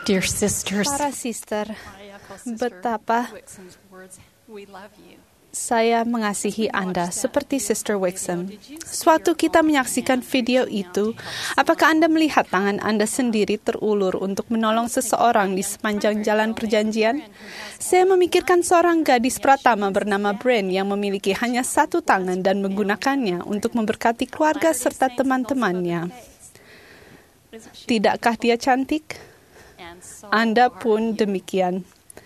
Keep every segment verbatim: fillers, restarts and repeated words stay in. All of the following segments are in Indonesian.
Dear sisters, Para sister, betapa saya mengasihi Anda seperti Sister Wixom. Suatu kita menyaksikan video itu, apakah Anda melihat tangan Anda sendiri terulur untuk menolong seseorang di sepanjang jalan perjanjian? Saya memikirkan seorang gadis pratama bernama Bren yang memiliki hanya satu tangan dan menggunakannya untuk memberkati keluarga serta teman-temannya. Tidakkah dia cantik? Anda pun demikian.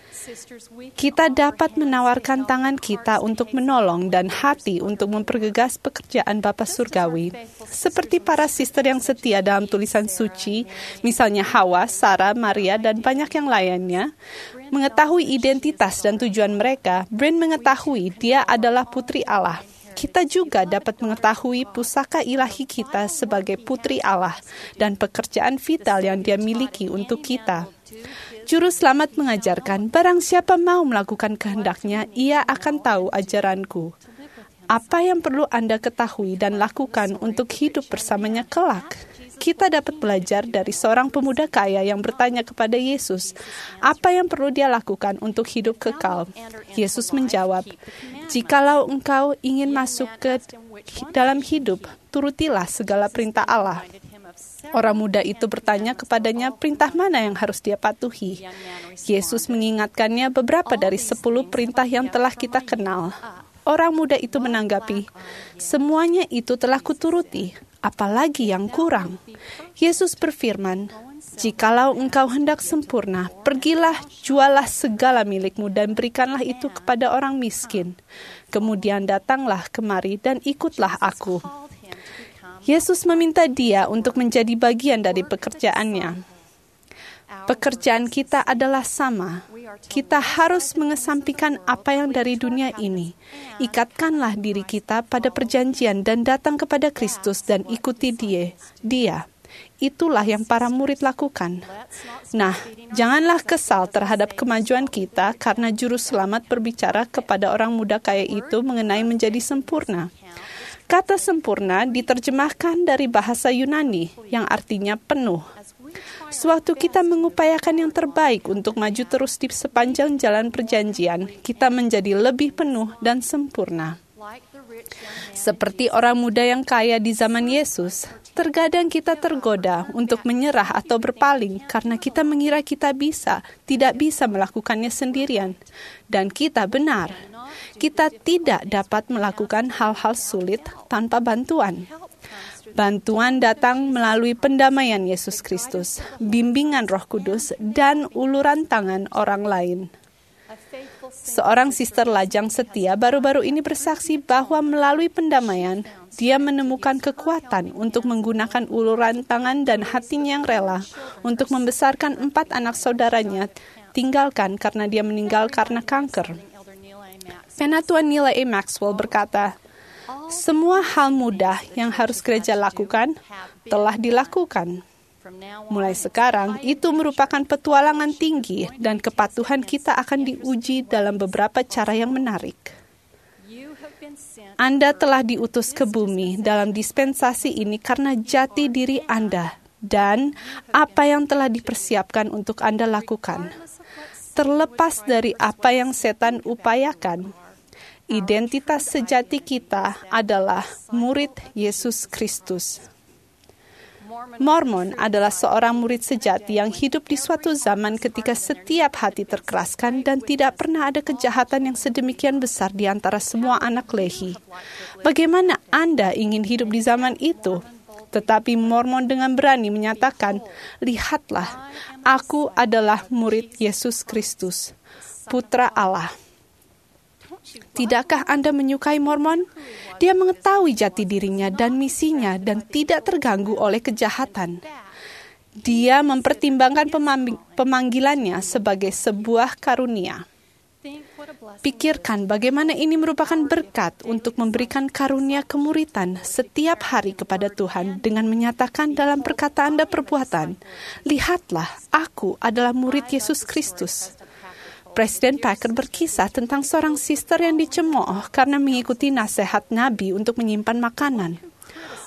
Kita dapat menawarkan tangan kita untuk menolong dan hati untuk mempergegas pekerjaan Bapa Surgawi. Seperti para sister yang setia dalam tulisan suci, misalnya Hawa, Sarah, Maria, dan banyak yang lainnya, mengetahui identitas dan tujuan mereka. Bren mengetahui dia adalah putri Allah. Kita juga dapat mengetahui pusaka ilahi kita sebagai putri Allah dan pekerjaan vital yang dia miliki untuk kita. Juru Selamat mengajarkan, barang siapa mau melakukan kehendaknya, ia akan tahu ajaranku. Apa yang perlu Anda ketahui dan lakukan untuk hidup bersamanya kelak? Kita dapat belajar dari seorang pemuda kaya yang bertanya kepada Yesus, apa yang perlu dia lakukan untuk hidup kekal? Yesus menjawab, jikalau engkau ingin masuk ke dalam hidup, turutilah segala perintah Allah. Orang muda itu bertanya kepadanya, perintah mana yang harus dia patuhi? Yesus mengingatkannya beberapa dari sepuluh perintah yang telah kita kenal. Orang muda itu menanggapi, semuanya itu telah kuturuti, apalagi yang kurang? Yesus berfirman, jikalau engkau hendak sempurna, pergilah, jualah segala milikmu dan berikanlah itu kepada orang miskin. Kemudian datanglah kemari dan ikutlah aku. Yesus meminta dia untuk menjadi bagian dari pekerjaannya. Pekerjaan kita adalah sama. Kita harus mengesampingkan apa yang dari dunia ini. Ikatkanlah diri kita pada perjanjian dan datang kepada Kristus dan ikuti dia. Dia. Itulah yang para murid lakukan. Nah, janganlah kesal terhadap kemajuan kita karena Juru Selamat berbicara kepada orang muda kaya itu mengenai menjadi sempurna. Kata sempurna diterjemahkan dari bahasa Yunani yang artinya penuh. Sewaktu kita mengupayakan yang terbaik untuk maju terus di sepanjang jalan perjanjian, kita menjadi lebih penuh dan sempurna. Seperti orang muda yang kaya di zaman Yesus, terkadang kita tergoda untuk menyerah atau berpaling karena kita mengira kita bisa, tidak bisa melakukannya sendirian. Dan kita benar. Kita tidak dapat melakukan hal-hal sulit tanpa bantuan. Bantuan datang melalui pendamaian Yesus Kristus, bimbingan Roh Kudus, dan uluran tangan orang lain. Seorang sister lajang setia baru-baru ini bersaksi bahwa melalui pendamaian, dia menemukan kekuatan untuk menggunakan uluran tangan dan hatinya yang rela untuk membesarkan empat anak saudaranya, tinggalkan karena dia meninggal karena kanker. Penatua Neil A. Maxwell berkata, semua hal mudah yang harus gereja lakukan telah dilakukan. Mulai sekarang, itu merupakan petualangan tinggi dan kepatuhan kita akan diuji dalam beberapa cara yang menarik. Anda telah diutus ke bumi dalam dispensasi ini karena jati diri Anda dan apa yang telah dipersiapkan untuk Anda lakukan. Terlepas dari apa yang setan upayakan, identitas sejati kita adalah murid Yesus Kristus. Mormon adalah seorang murid sejati yang hidup di suatu zaman ketika setiap hati terkeraskan dan tidak pernah ada kejahatan yang sedemikian besar di antara semua anak Lehi. Bagaimana Anda ingin hidup di zaman itu? Tetapi Mormon dengan berani menyatakan, lihatlah, aku adalah murid Yesus Kristus, Putra Allah. Tidakkah Anda menyukai Mormon? Dia mengetahui jati dirinya dan misinya dan tidak terganggu oleh kejahatan. Dia mempertimbangkan pemanggilannya sebagai sebuah karunia. Pikirkan bagaimana ini merupakan berkat untuk memberikan karunia kemuritan setiap hari kepada Tuhan dengan menyatakan dalam perkataan dan perbuatan, lihatlah, aku adalah murid Yesus Kristus. Presiden Packer berkisah tentang seorang sister yang dicemooh karena mengikuti nasihat Nabi untuk menyimpan makanan.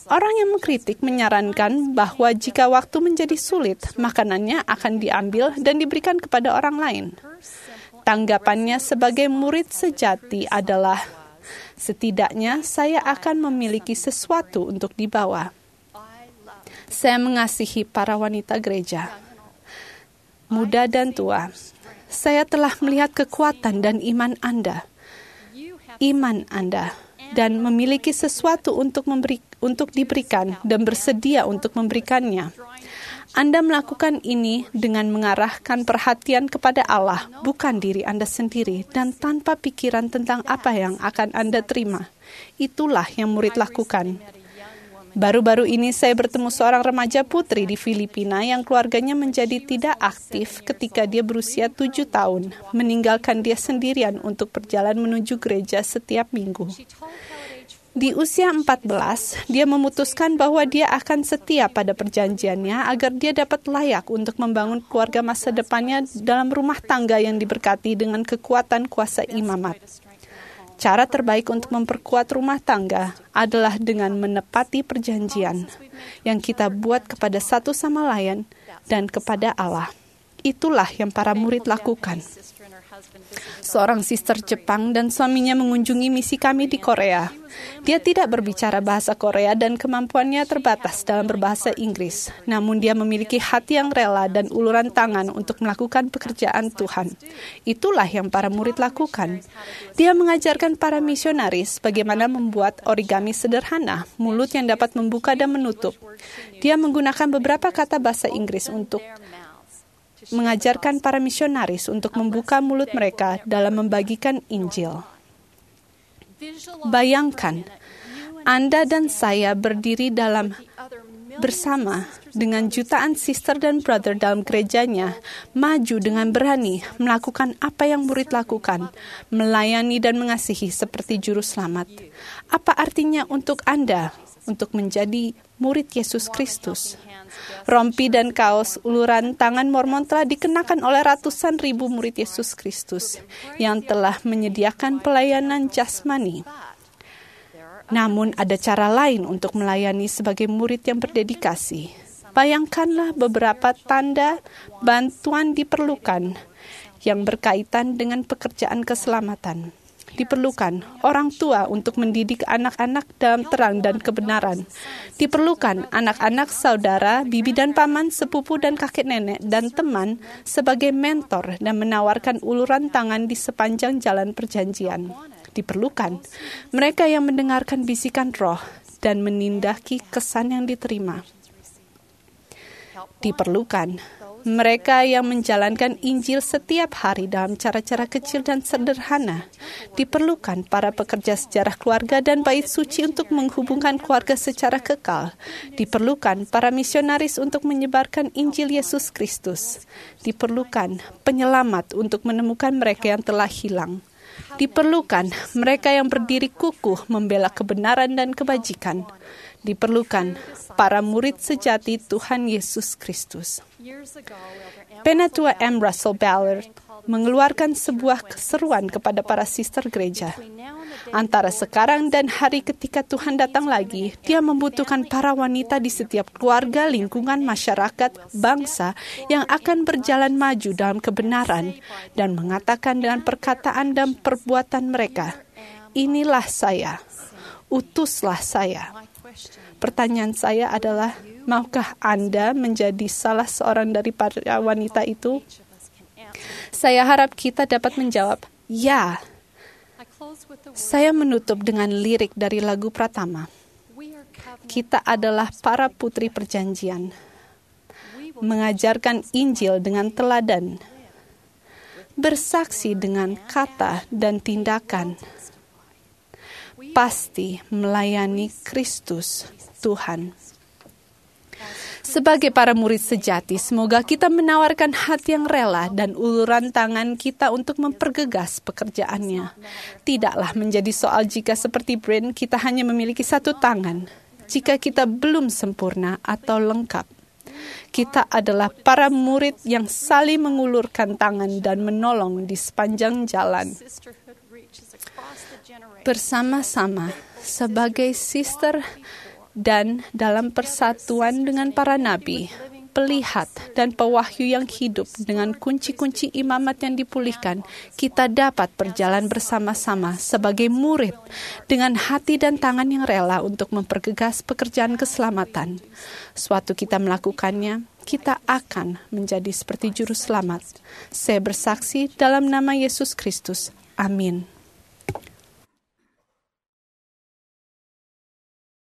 Orang yang mengkritik menyarankan bahwa jika waktu menjadi sulit, makanannya akan diambil dan diberikan kepada orang lain. Tanggapannya sebagai murid sejati adalah, setidaknya saya akan memiliki sesuatu untuk dibawa. Saya mengasihi para wanita gereja, muda dan tua. Saya telah melihat kekuatan dan iman Anda. Iman Anda. Dan memiliki sesuatu untuk memberi, untuk diberikan dan bersedia untuk memberikannya. Anda melakukan ini dengan mengarahkan perhatian kepada Allah, bukan diri Anda sendiri, dan tanpa pikiran tentang apa yang akan Anda terima. Itulah yang murid lakukan. Baru-baru ini saya bertemu seorang remaja putri di Filipina yang keluarganya menjadi tidak aktif ketika dia berusia tujuh tahun, meninggalkan dia sendirian untuk berjalan menuju gereja setiap minggu. Di usia empat belas, dia memutuskan bahwa dia akan setia pada perjanjiannya agar dia dapat layak untuk membangun keluarga masa depannya dalam rumah tangga yang diberkati dengan kekuatan kuasa imamat. Cara terbaik untuk memperkuat rumah tangga adalah dengan menepati perjanjian yang kita buat kepada satu sama lain dan kepada Allah. Itulah yang para murid lakukan. Seorang sister Jepang dan suaminya mengunjungi misi kami di Korea. Dia tidak berbicara bahasa Korea dan kemampuannya terbatas dalam berbahasa Inggris. Namun dia memiliki hati yang rela dan uluran tangan untuk melakukan pekerjaan Tuhan. Itulah yang para murid lakukan. Dia mengajarkan para misionaris bagaimana membuat origami sederhana, mulut yang dapat membuka dan menutup. Dia menggunakan beberapa kata bahasa Inggris untuk mengajarkan para misionaris untuk membuka mulut mereka dalam membagikan Injil. Bayangkan, Anda dan saya berdiri dalam bersama dengan jutaan sister dan brother dalam gerejanya, maju dengan berani melakukan apa yang murid lakukan, melayani dan mengasihi seperti juru selamat. Apa artinya untuk Anda untuk menjadi murid Yesus Kristus? Rompi dan kaos uluran tangan Mormon telah dikenakan oleh ratusan ribu murid Yesus Kristus yang telah menyediakan pelayanan jasmani. Namun ada cara lain untuk melayani sebagai murid yang berdedikasi. Bayangkanlah beberapa tanda bantuan diperlukan yang berkaitan dengan pekerjaan keselamatan. Diperlukan orang tua untuk mendidik anak-anak dalam terang dan kebenaran. Diperlukan anak-anak, saudara, bibi dan paman, sepupu dan kakek nenek, dan teman sebagai mentor dan menawarkan uluran tangan di sepanjang jalan perjanjian. Diperlukan mereka yang mendengarkan bisikan roh dan menindaki kesan yang diterima. Diperlukan mereka yang menjalankan Injil setiap hari dalam cara-cara kecil dan sederhana. Diperlukan para pekerja sejarah keluarga dan bait suci untuk menghubungkan keluarga secara kekal. Diperlukan para misionaris untuk menyebarkan Injil Yesus Kristus. Diperlukan penyelamat untuk menemukan mereka yang telah hilang. Diperlukan mereka yang berdiri kukuh membela kebenaran dan kebajikan. Diperlukan para murid sejati Tuhan Yesus Kristus. Penatua M. Russell Ballard mengeluarkan sebuah keseruan kepada para sister gereja. Antara sekarang dan hari ketika Tuhan datang lagi, Dia membutuhkan para wanita di setiap keluarga, lingkungan, masyarakat, bangsa yang akan berjalan maju dalam kebenaran dan mengatakan dengan perkataan dan perbuatan mereka, "Inilah saya, utuslah saya." Pertanyaan saya adalah, maukah Anda menjadi salah seorang dari para wanita itu? Saya harap kita dapat menjawab, ya. Saya menutup dengan lirik dari lagu Pratama. Kita adalah para putri perjanjian, mengajarkan Injil dengan teladan, bersaksi dengan kata dan tindakan, pasti melayani Kristus Tuhan. Sebagai para murid sejati, semoga kita menawarkan hati yang rela dan uluran tangan kita untuk mempergegas pekerjaannya. Tidaklah menjadi soal jika seperti Bryn kita hanya memiliki satu tangan, jika kita belum sempurna atau lengkap. Kita adalah para murid yang saling mengulurkan tangan dan menolong di sepanjang jalan. Bersama-sama sebagai sister dan dalam persatuan dengan para nabi, pelihat, dan pewahyu yang hidup dengan kunci-kunci imamat yang dipulihkan, kita dapat berjalan bersama-sama sebagai murid dengan hati dan tangan yang rela untuk mempergegas pekerjaan keselamatan. Suatu kita melakukannya, kita akan menjadi seperti juru selamat. Saya bersaksi dalam nama Yesus Kristus. Amin.